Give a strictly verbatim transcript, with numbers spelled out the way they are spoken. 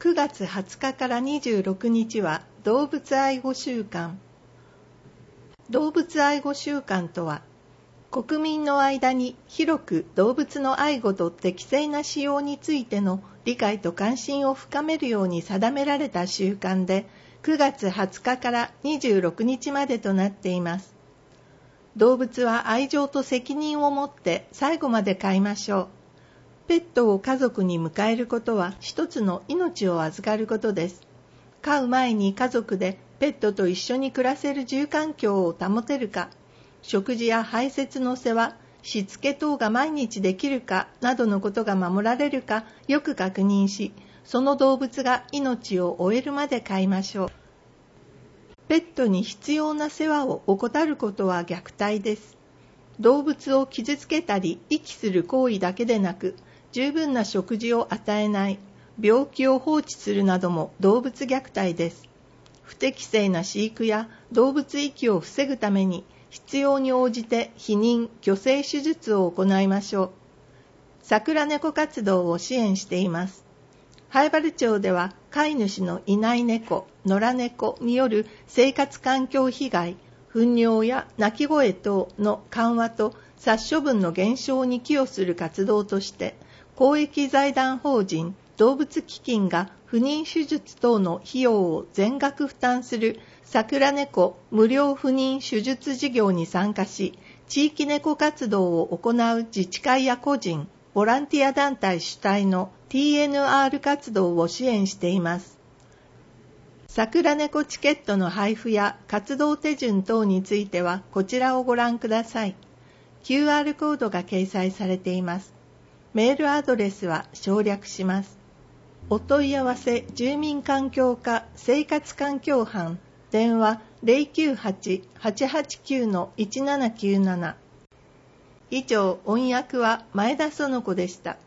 くがつはつかからにじゅうろくにちは動物愛護週間。動物愛護週間とは、国民の間に広く動物の愛護と適正な使用についての理解と関心を深めるように定められた週間で、くがつはつかからにじゅうろくにちまでとなっています。動物は愛情と責任を持って最後まで飼いましょう。ペットを家族に迎えることは一つの命を預かることです。飼う前に家族でペットと一緒に暮らせる住環境を保てるか、食事や排泄の世話、しつけ等が毎日できるかなどのことが守られるかよく確認し、その動物が命を終えるまで飼いましょう。ペットに必要な世話を怠ることは虐待です。動物を傷つけたり遺棄する行為だけでなく、十分な食事を与えない、病気を放置するなども動物虐待です。不適正な飼育や動物遺棄を防ぐために必要に応じて避妊・去勢手術を行いましょう。桜猫活動を支援しています。南風原町では飼い主のいない猫、野良猫による生活環境被害、糞尿や鳴き声等の緩和と殺処分の減少に寄与する活動として、公益財団法人動物基金が不妊手術等の費用を全額負担する桜猫無料不妊手術事業に参加し、地域猫活動を行う自治会や個人、ボランティア団体主体の ティーエヌアール 活動を支援しています。桜猫チケットの配布や活動手順等についてはこちらをご覧ください。キューアール コードが掲載されています。メールアドレスは省略します。お問い合わせ住民環境課生活環境班電話 ゼロきゅうはち はちはちきゅう のいちななきゅうなな。以上、音訳は前田園子でした。